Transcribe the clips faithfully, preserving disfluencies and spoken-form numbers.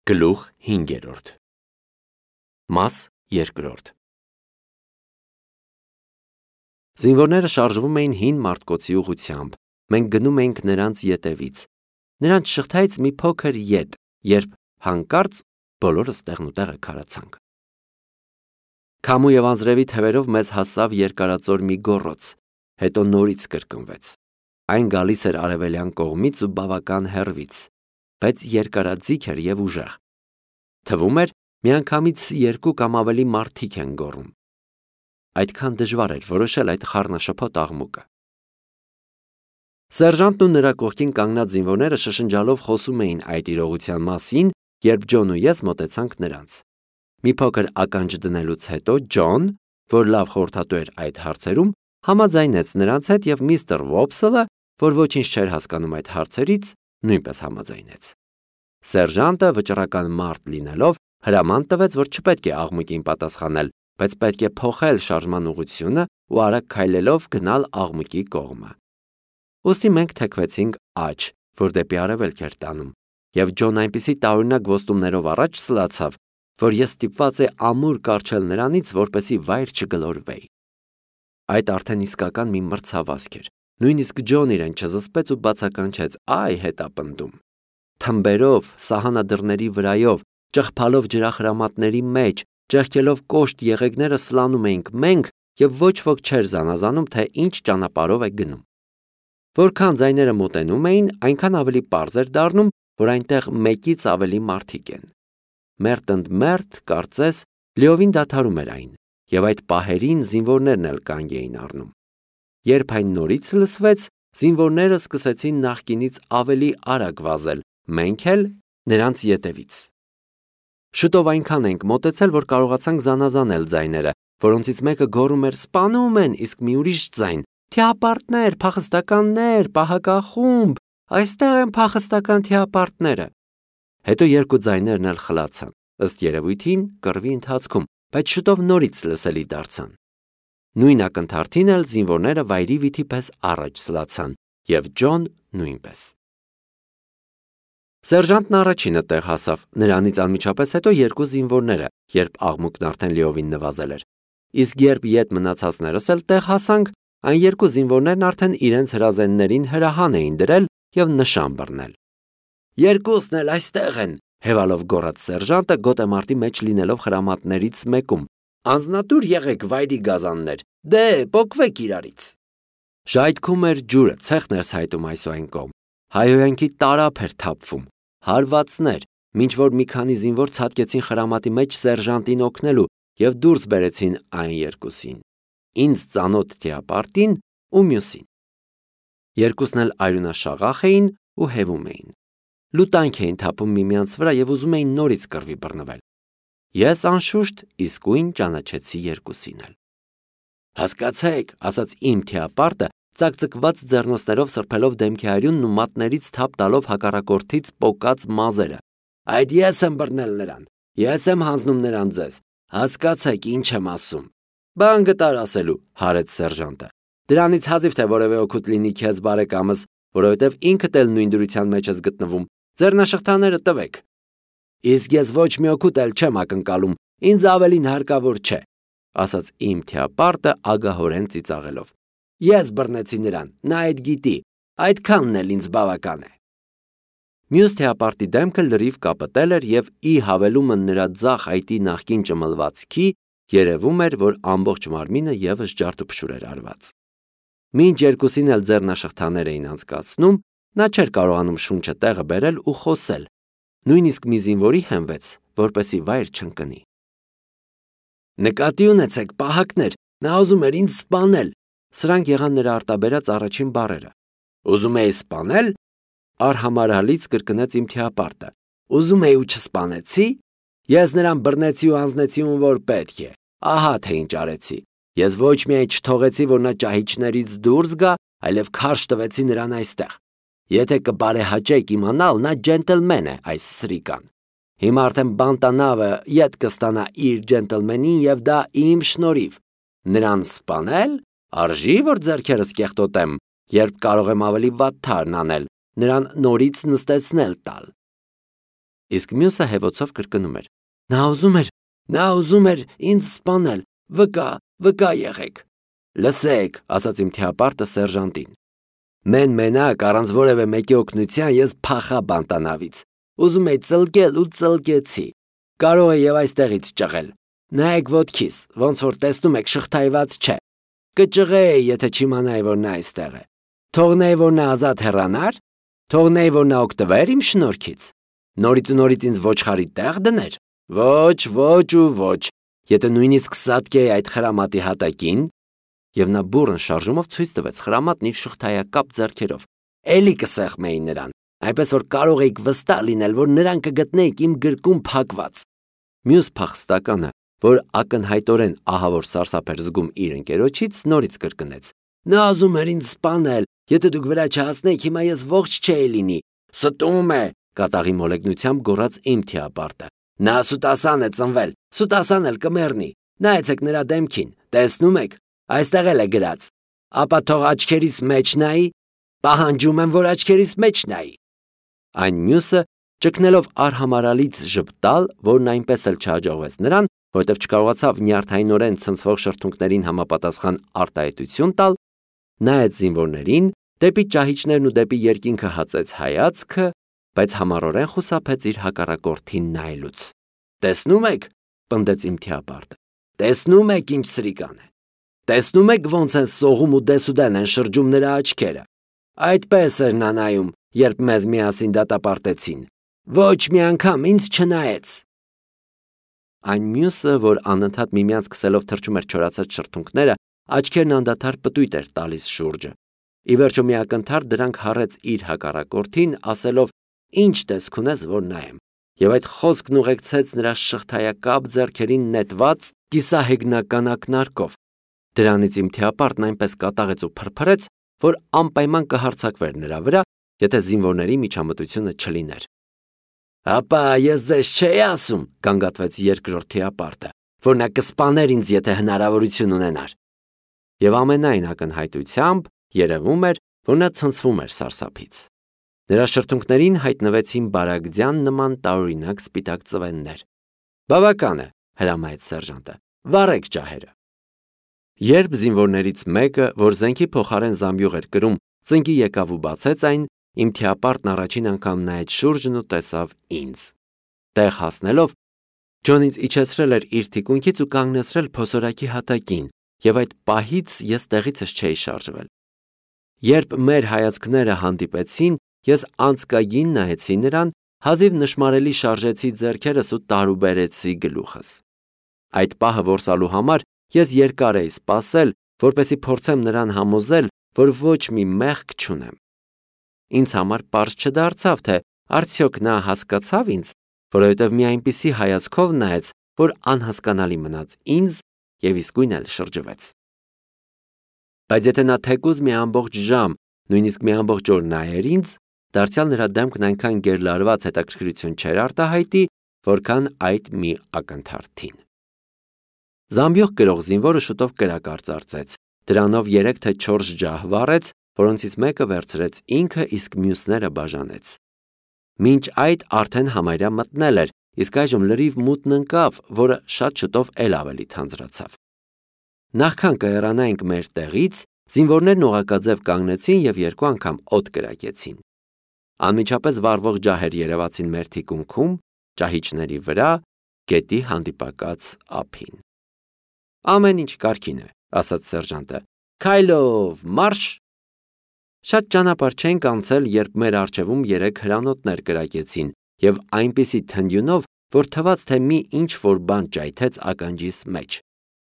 Գլուխ հինգերորդ Մաս երկրորդ Զինվորները շարժվում էին հին Մարտկոցի ուղղությամբ, մենք գնում էինք նրանց ետևից, նրանց շղթայից մի փոքր ետ, երբ հանկարծ բոլորս տեղնուտեղը քարացանք։ Քամու և անձրևի թևերով մեզ հասավ երկարածոր մի գոռոց, հետո նորից կրկնվեց, այն գալիս էր արևելյան կողմից ու բավական հեռվից, բայց երկարաձիգ էր և ուժեղ, թվում էր միանգամից երկու կամ ավելի մարդիկ են գոռում, այդքան դժվար էր որոշել այդ խառնաշփոթ աղմուկը։ Սերժանտն ու նրա կողքին կանգնած զինվորները շշնջալով խոսում էին այդ իրողության մասին, երբ Ջոն ու ես մոտեցանք նրանց։ Մի փոքր ականջ դնելուց հետո Ջոն, որ լավ խորհրդատու էր այդ հարցերում, համաձայնեց նրանց հետ և միստր Վոփսելը, որ ոչինչ չէր հասկանում այդ հարցերից, նույնպես համաձայնեց։ Սերժանտը, վճռական մարդ լինելով, հրաման տվեց, որ չպետք է աղմուկին պատասխանել, բայց պետք է փոխել շարժման ուղղությունը ու արագ քայլելով գնալ աղմուկի կողմը։ Ուստի մենք թեքվեցինք աջ, որ դեպի արևելք էր տանում, և Ջոն այնպիսի տարօրինակ ոստումներով առաջ սլացավ, որ ես ստիպված էի ամուր կառչել նրանից, որպեսզի վայր չգլորվեի։ Այդ արդեն իսկական մի մրցավազք էր, նույնիսկ Ջոն իրեն չզսպեց ու բացականչեց «Այ» հետապնդում։ Թմբերով, սահանադրների վրայով, ճղփալով ջրախրամատների մեջ, ճեղքելով կոշտ եղեգները սլանում էինք մենք և ոչ ոք չէր զանազանում, թե ինչ ճանապարհով է գնում։ Որքան ձայները մոտենում էին, այնքան ավելի պարզ էր դառնում, որ այնտեղ մեկից ավելի մարդիկ են։ Մերթ ընդ մերթ, կարծես, լիովին դադարում էր այն, և այդ պահերին զինվորներն էլ կանգ էին առնում։ Երբ այն նորից լսվեց, զինվորները սկսեցին նախկինից ավելի արագ վազել, մենք էլ նրանց ետևից։ Շուտով այնքան ենք մոտեցել, որ կարողացանք զանազանել ձայները, որոնցից մեկը գոռում էր «Սպանում են», իսկ մի ուրիշ ձայն «Թիապարտներ, փախստականներ, պահակախումբ, այստեղ են փախստական թիապարտները»։ Հետո երկու ձայներն էլ խլացան, ըստ երևույթին կռվի ընթացքում, բայց շուտով նորից լսելի դարձան։ Նույն ակնթարթին էլ զինվորները վայրի վիթի պես առաջ սլացան, և Ջոն նույնպես։ Սերժանտն առաջինը տեղ հասավ, նրանից անմիջապես հետո երկու զինվորները, երբ աղմուկն արդեն լիովին նվազել էր, իսկ երբ ետ մնացածներս էլ տեղ հասանք, այն երկու զինվորներն արդեն իրենց հրազեններին հրահան էին դրել և նշան բռնել։ «Երկուսն էլ այստեղ են», հևալով գոռաց սերժանտը, գոտեմարտի մեջ լինելով խրամատներից մեկում։ «Անձնատուր եղեք, վայրի գազաններ, դե պոկվեք իրարից»։ Ժայթքում էր ջուրը, ցեխն էր սայթում այս ու այն կողմ, հայհոյանքի տարափ էր թափվում, հարվածներ, մինչ որ մի քանի զինվոր ցատկեցին խրամատի մեջ սերժանտին օգնելու և դուրս բերեցին այն երկուսին՝ ինձ ծանոթ թիապարտին ու մյուսին։ Երկուսն էլ արյունաշաղախ էին ու հևում էին։ Լուտանք էին թափում միմյանց վրա և ուզում էին նորից կռվի բռնվել։ Ես, անշուշտ, իսկույն ճանաչեցի երկուսին էլ։ «Հասկացեք», ասաց իմ թիապարտը, ծակծկված ձեռնոցներով սրբելով դեմքի արյունն ու մատներից թափ տալով հակառակորդից պոկած մազերը, «այդ ես եմ բռնել նրան, ես եմ հանձնում նրան ձեզ, հասկացեք ինչ եմ ասում»։ «Բան գտար ասելու», հարեց սերժանտը։ «Դրանից հազիվ թե որևէ օգուտ լինի քեզ բարեկամս, որովհետև ինքդ էլ նույն դրության մեջ ես գտնվում, ձեռնաշղթաները տվեք»։ «Իսկ ես ոչ մի օգուտ էլ չեմ ակնկալում, ինձ ավելին հարկավոր չէ», ասաց իմ թիապարտը ագահորեն ծիծաղելով։ «Ես բռնեցի նրան, նա այդ գիտի, այդքանն էլ ինձ բավական է»։ Մյուս թիապարտի դեմքը լրիվ կապտել էր և ի հավելումը նրա ձախ այտի նախկին ճմլվածքի, երևում էր, որ ամբողջ մարմինը ևս ջարդուփշուր էր արված։ Մինչ երկուսին էլ ձեռնաշղթաներ էին անցկացնում, նա չէր կարողանում շունչը տեղը բերել ու խոսել, նույնիսկ մի զինվորի հենվեց, որպեսզի վայր չընկնի։ «Նկատի ունեցեք, պահակներ, նա ուզում էր ինձ սպանել», սրանք եղան նրա արտաբերած առաջին բառերը։ «Ուզում էի սպանել», արհամարհալից կրկնեց իմ թիապարտը։ «Ուզում էի ու չսպանեցի։ Ես նրան բռնեցի ու հանձնեցի ում որ պետք է, ահա թե ինչ արեցի։ Ես ոչ միայն չթողեցի, որ նա ճահիճներից դուրս գա, այլև քարշ տվեցի նրան այստեղ։ Եթե կբարեհաճեք իմանալ, նա ջենտլմեն է, այս սրիկան։ Հիմա արդեն բանտանավը ետ կստանա իր ջենտլմենին և դա իմ շնորհիվ։ Նրան սպանել, արժի, որ ձեռքերս կեղտոտեմ, երբ կարող եմ ավելի վատ թարն անել, նրան նորից նստեցնել տալ»։ Իսկ մյուսը հևոցով կրկնում էր. Նա ուզում էր, նա ուզում էր ինձ սպանել, վկա, վկա եղեք։ Լսեք, ասաց իմ թիապարտը սերժանտին։ Մեն մենակ առանց որևէ մեկի օգնության ես փախա բանտանավից։ Ուզում էի ծլկել ու ծլկեցի։ Կարող է եւ այստեղից ճղել։ Նայեք ոտքիս, ոնց որ տեսնում եք շղթայված չէ։ Կճղեի, եթե չիմանայի, որ նա այստեղ է։ Թողնեի, որ նա ազատ հեռանար, թողնեի, որ նա օգտվեր իմ շնորհքից։ Նորից ու նորից ինձ ոչխարի տեղ դներ։ Ոչ, ոչ ու ոչ։ Եթե նույնիսկ սատկեի այդ խրամատի հատակին, եւ նա բուրըն շարժումով ցույց տվեց խրամատն իր շղթայակապ ձեռքերով։ Էլի կսեղմեի նրան, այնպես որ կարող էիք վստահ լինել, որ նրան կգտնեիք իմ գրկում փակված։ Մյուս փախստականը, որ ակնհայտորեն ահավոր սարսափ էր զգում իր ընկերոջից, նորից կրկնեց. Նա ուզում էր ինձ սպանել, եթե դուք վրա չհասնեիք, հիմա ես ողջ չէի լինի։ Ստում է, կատաղի մոլեգնությամբ գոռաց իմ թիապարտը։ Նա սուտասան է ծնվել, սուտասան էլ կմեռնի։ Նայեցեք նրա դեմքին, տեսնում եք, այստեղ էլ է գրած։ Ապա թող աչքերիս մեջ նայի, պահանջում եմ, որ աչքերիս մեջ նայի։ Այն մյուսը, ճկնելով արհամարալից ժպտալ, որն այնպես էլ չհաջողվեց նրան, որտև չկարողացավ նյարդայնորեն ցնցվող շրթունքներին համապատասխան արտահայտություն տալ, նայեց զինվորներին, դեպի ճահիճներն ու դեպի երկինքը հացեց հայացքը, բայց համառորեն խուսափեց իր հակառակորդին նայելուց։ Տեսնում եք, պնդեց իմ թիապարտը։ Տեսնում եք ինչ սրիկան է։ Տեսնում եք ոնց են սողում ու դեսուդեն են շրջում նրա աչքերը։ Այդպես էր նա նայում, երբ մեզ միասին դատապարտեցին։ Ոչ մի անգամ ինձ չնայեց։ Այն մյուսը, որ անընդհատ միմյանց քսելով թրջում էր չորացած շրթունքները, աչքերն անդադար պտույտ էր տալիս շուրջը։ Ի վերջո մի ակնթարթ դրանք հառեց իր հակառակորդին, ասելով. Ինչ տեսք ունես, որ նայեմ։ Եվ այդ խոսքն ուղեկցեց նրա շղթայակապ ձեռքերին նետված կիսահեգնական ակնարկով։ Դրանից իմ թիապարտն այնպես կատաղեց ու փրփրեց, որ անպայման կհարձակվեր նրա վրա, եթե զինվորների միջամտությունը չլիներ։ Ապա ես ձեզ չէի ասում, գանգատվեց երկրորդ թիապարտը, որ նա կսպաներ ինձ, եթե հնարավորություն ունենար։ Եվ ամենայն ակնհայտությամբ երևում էր, որ նա ցնցվում էր սարսափից։ Նրա շրթունքներին հայտնվեցին բարագձյան նման տարօրինակ սպիտակ ծվեններ։ Բավական է, հրամայեց սերժանտը, վառեք ջահերը։ Երբ զինվորներից մեկը, որ զենքի փոխարեն զամբյուղ էր կրում, ծնկի եկավ ու բացեց այն, իմ թիապարտն առաջին անգամ նայեց շուրջն ու տեսավ ինձ։ Տեղ հասնելով, Ջոն ինձ իջեցրել էր իր թիկունքից ու կանգնեցրել փոսորակի հատակին, եւ այդ պահից ես տեղիցս չէի շարժվել։ Երբ մեր հայացքները հանդիպեցին, ես անցկագին նայեցի նրան, հազիվ նշմարելի շարժեցի ձեռքերս ու տարուբերեցի գլուխս։ Այդ պահը որսալու համար ես երկար էի սպասել, որպեսզի փորձեմ նրան համոզել, որ ոչ մի մեղք չունեմ։ Ինձ համար պարզ չդարձավ, թե արդյոք նա հասկացավ ինձ, որովհետև մի այնպիսի հայացքով նայեց, որ անհասկանալի մնաց ինձ եւ իսկույն էլ շրջվեց։ Բայց եթե նա թեկուզ մի ամբողջ ժամ, նույնիսկ մի ամբողջ օր նայեր ինձ, դարձյալ նրա դեմքն այնքան գերլարված հետաքրքրություն չէր արտահայտի, որքան այդ մի ակնթարթին։ Զամբյուղ կրող զինվորը շուտով կրակ արծարծեց, դրանով երեք թե չորս ջահ վառեց, որոնցից մեկը վերցրեց ինքը, իսկ մյուսները բաժանեց։ Մինչ այդ արդեն համարյա մտնել էր, իսկ այժմ լրիվ մութն ընկավ, որը շատ շուտով էլ ավելի թանձրացավ։ Նախքան կհեռանայինք մեր տեղից, զինվորներն օղակաձև կանգնեցին եւ երկու անգամ օդ կրակեցին։ Անմիջապես վառվող ջահեր երևացին մեր թիկունքում, ճահիճների վրա, գետի հանդիպակաց ափին։ Ամեն ինչ կարգին է, ասաց սերժանտը։ Քայլով, մարշ։ Շատ ճանապարհ չենք անցել, երբ մեր առջևում երեք հրանոթներ կրակեցին եւ այնպիսի թնդյունով, որ թվաց, թե մի ինչ որ բան ճայթեց ականջիս մեջ։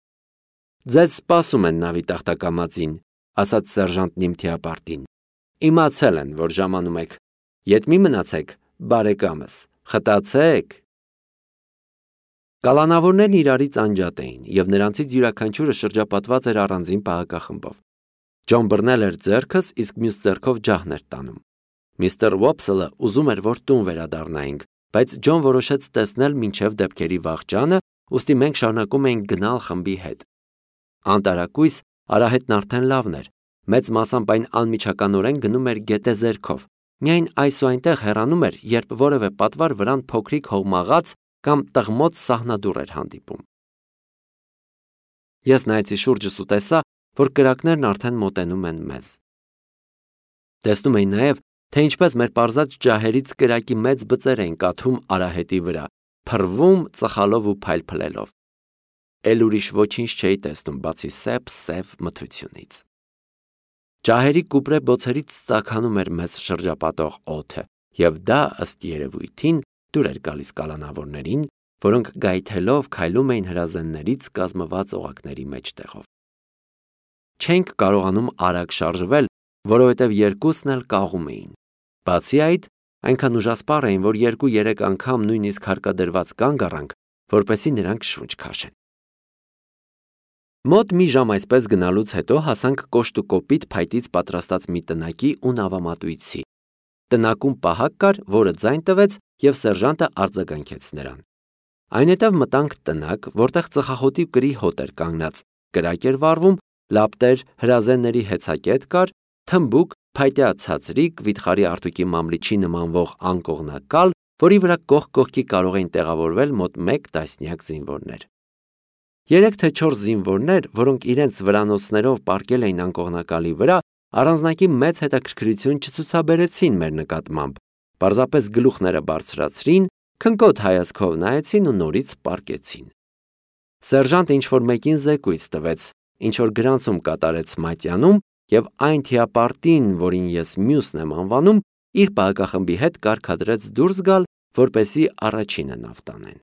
Ձեզ սպասում են նավի տախտակամածին, ասաց սերժանտն իմ թիապարտին։ Իմացել են, որ ժամանում եք։ Ետ մի մնացեք, բարեկամս, խտացեք։ Կալանավորներն իրարից անջատ էին, եւ նրանցից յուրաքանչյուրը շրջապատված էր առանձին պահակախմբով։ Ջոն բռնել էր ձեռքս, իսկ մյուս ձեռքով ջահն էր տանում։ Միստր Ուոփսելը ուզում էր, որ տուն վերադառնայինք, բայց Ջոն որոշեց տեսնել մինչև դեպքերի վախճանը, ուստի մենք շարունակում էինք գնալ խմբի հետ։ Անտարակույս Արահետն արդեն լավն էր, մեծ մասամբ այն անմիջականորեն գնում էր գետեզերքով, միայն այս ու այնտեղ հեռանում էր, երբ որևէ պատվար վրան փոքրիկ հողմաղաց կամ տղմոց սահնադուռ էր հանդիպում։ Ես նայեցի շուրջս ու տեսա, որ կրակներն արդեն մոտենում են մեզ։ Տեսնում էի նաև, թե ինչպես մեր պարզած ջահերից կրակի մեծ բծեր էին կաթում արահետի վրա, փռվում, ծխալով ու փայլփլելով։ Էլ ուրիշ ոչինչ չէի տեսնում, բացի սև-սև մթությունից։ Ջահերի կուպրե բոցերից ստաքանում էր մեզ շրջապատող օդը, և դա, ըստ երևույթին, դուր էր գալիս կալանավորներին, որոնք գայթելով քայլում էին հրազեններից կազմված օղակների մեջտեղով։ Չենք կարողանում արագ շարժվել, որովհետև երկուսն էլ կաղում էին։ Բացի այդ, այնքան ուժասպառ էին, որ երկու-երեք անգամ նույնիսկ հարկադրված կանգ առանք, որպեսզի նրանք շունչ քաշեն։ Մոտ մի ժամ այսպես գնալուց հետո հասանք կոշտուկոպիտ փայտից պատրաստած մի տնակի ու նավամատույցի։ Տնակում պահակ կար, որը ձայն տվեց, և սերժանտը արձագանքեց նրան։ Այնուհետև մտանք տնակ, որտեղ ծխախոտի կրի հոտ էր կանգնած, կրակ էր վառվում, լապտեր, հրազենների հեծակետ կար, թմբուկ, փայտյա ցածրիկ, վիթխարի արտուկի մամլիչի նմանվող անկողնակալ, որի վրա կողք կողքի կարող էին տեղավորվել մոտ մեկ տասնյակ զինվորներ։ Երեք թե չորս զինվորներ, որոնք իրենց վրանոցներով պառկել էին անկողնակալի վրա, առանձնակի մեծ հետաքրքրություն չցուցաբերեցին մեր նկատմամբ, պարզապես գլուխները բարձրացրին, քնկոտ հայացքով նայեցին ու նորից պառկեցին։ Սերժանտը ինչ-որ մեկին զեկույց տվեց, ինչ-որ գրանցում կատարեց մատյանում, և այն թիապարտին, որին ես մյուսն եմ անվանում, իր պահակախմբի հետ կարգադրեց դուրս գալ, որպեսզի առաջինը նավ տանեն։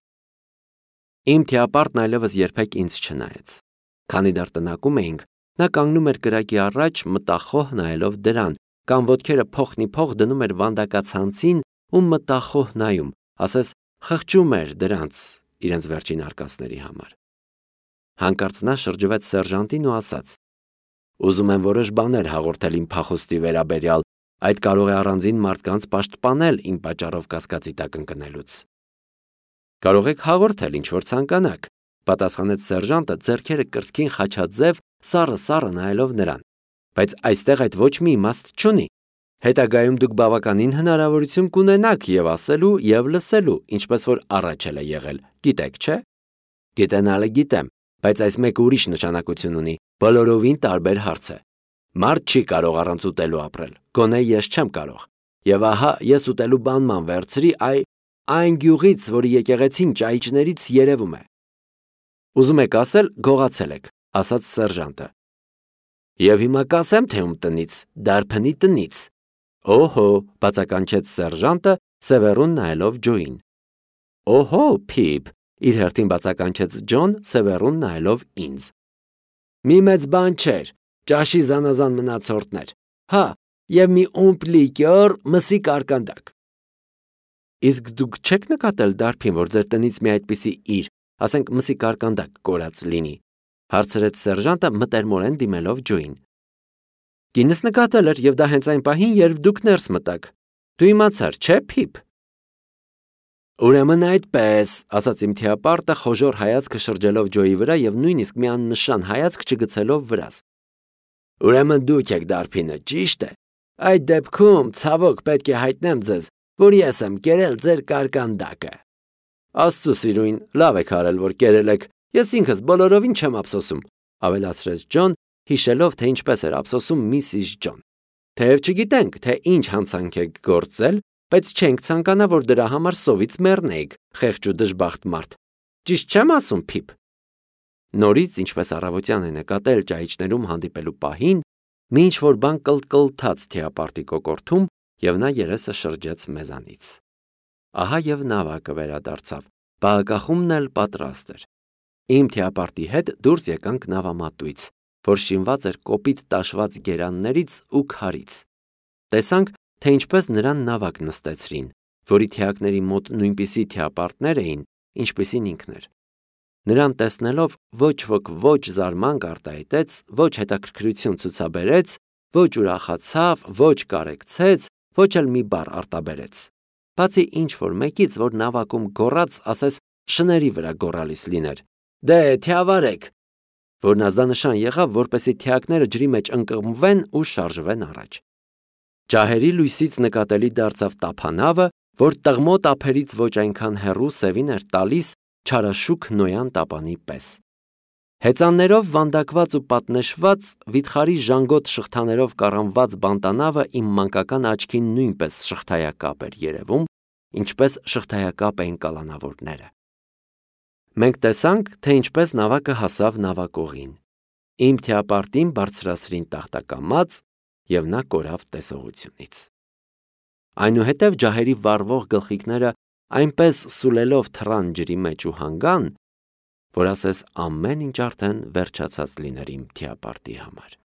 Իմ թիապարտն այլևս երբեք ինձ չնայեց։ Քանի դեռ տնակում էինք, նա կանգնում էր կրակի առաջ, մտախոհ նայելով դրան, կամ ոտքերը փոխնիփոխ դնում էր վանդակացանցին ու մտախոհ նայում, ասես խղճում էր դրանց իրենց վերջին արկածների համար։ Հանկարծ նա շրջվեց սերժանտին ու ասաց. «Ուզում եմ որոշ բաներ հաղորդել իմ փախուստի վերաբերյալ, այդ կարող է առանձին մարդկանց պաշտպանել իմ պատճառով կասկածի տակ ընկնելուց»։ «Կարող եք հաղորդել, ինչ որ ցանկանաք», պատասխանեց սերժանտը, ձեռքերը կրծքին խաչաձև, սառը-սառը նայելով նրան, «բայց այստեղ այդ ոչ մի իմաստ չունի։ Հետագայում դուք բավականին հնարավորություն կունենաք և ասելու, և լսելու, ինչպես որ առաջ էլ է եղել, գիտեք, չէ»։ «Գիտենալը գիտեմ, բայց այս մեկը ուրիշ նշանակություն ունի, բոլորովին տարբեր հարց է։ Մարդ չի կարող առանց ուտելու ապրել, գոնե ես չեմ կարող։ Եվ ահա ես ուտելու բանման վերցրի այ այն գյուղից, որի եկեղեցին ճահիճներից երևում է»։ «Ուզում եք ասել, գողացել եք», ասաց սերժանտը։ «Եվ հիմա կասեմ, թե ում տնից, դարբնի տնից»։ «Օհո», բացականչեց սերժանտը, սևեռուն նայելով Ջոյին։ «Օհո, Փիփ», իր հերթին բացականչեց Ջոն, սևեռուն նայելով ինձ։ «Մի մեծ բան չէր, ճաշի զանազան մնացորդներ, հա, և մի ումպ լիկյոր, մսի կարկանդակ»։ «Իսկ դուք չեք նկատել դարբին, որ ձեր տնից մի այդպիսի իր, ասենք մսի կարկանդակ կորած լինի», հարցրեց սերժանտը մտերմորեն դիմելով Ջոյին։ «Կինս նկատել էր, և դա հենց այն պահին, երբ դուք ներս մտաք։ Դու իմացար, չէ՞, Փիփ»։ «Ուրեմն այդպես», ասաց իմ թիապարտը, խոժոռ հայացքը շրջելով Ջոյի վրա և նույնիսկ մի աննշան հայացք չգցելով վրաս։ «Ուրեմն դուք եք դարբինը, ճիշտ է։ Այդ դեպքում, ցավոք, պետք է հայտնեմ ձեզ, որ ես եմ կերել ձեր կարկանդակը»։ «Աստծո սիրուն, լավ եք արել, որ կերել եք, ես ինքս բոլորովին չեմ ափսոսում», ավելացրեց Ջոն, հիշելով, թե ինչպես էր ափսոսում միսիս Ջոն։ «Թեև չգիտենք, թե ինչ հանցանք եք գործել, բայց չենք ցանկանա, որ դրա համար սովից մեռնեիք, խեղճ ու դժբախտ մարդ։ Ճիշտ չեմ ասում, Փիփ»։ Նորից, ինչպես առավոտյան է նկատել ճահիճներում հանդիպելու պահին, մի ինչ-որ բան կլտկլթաց թիապարտի կոկորդում, և նա երեսը շրջեց մեզանից։ Ահա և նավակը վերադարձավ, պահակախումբն էլ պատրաստ էր։ Իմ թիապարտի հետ դուրս եկանք նավամատույց, որ շինված էր կոպիտ տաշված գերաններից ու քարից։ Տեսանք, թե ինչպես նրան նավակ նստեցրին, որի թիակների մոտ նույնպիսի թիապարտներ էին, ինչպիսին ինքն էր։ Նրան տեսնելով ոչ ոք ոչ զարմանք արտահայտեց, ոչ հետաքրքրություն ցուցաբերեց, ոչ ուրախացավ, ոչ կարեկցեց, ոչ էլ մի բառ արտաբերեց։ Բացի ինչ-որ մեկից, որ նավակում գոռաց, ասես շների վրա գոռալիս լիներ. «Դե, թիավարեք», որն ազդանշան եղավ, որպեսզի թիակները ջրի մեջ ընկղմվեն ու շարժվեն առաջ։ Ջահերի լույսից նկատելի դարձավ տափանավը, որ տղմոտ ափերից ոչ այնքան հեռու սևին էր տալիս չարաշուք նոյան տապանի պես։ Հեծաններով վանդակված ու պատնեշված, վիթխարի ժանգոտ շղթաներով կառամված բանտանավը իմ մանկական աչքին նույնպես շղթայակապ էր երևում, ինչպես շղթայակապ էին կալանավորները։ Մենք տեսանք, թե ինչպես նավակը հասավ նավակողին։ Իմ թիապարտին բարձրացրին տախտակամած, և նա կորավ տեսողությունից։ Այնուհետև ջահերի վառվող գլխիկները այնպես սուլելով թռան ջրի մեջ ու հանգան, որ ասես ամեն ինչ արդեն վերջացած լիներ իմ թիապարտի համար։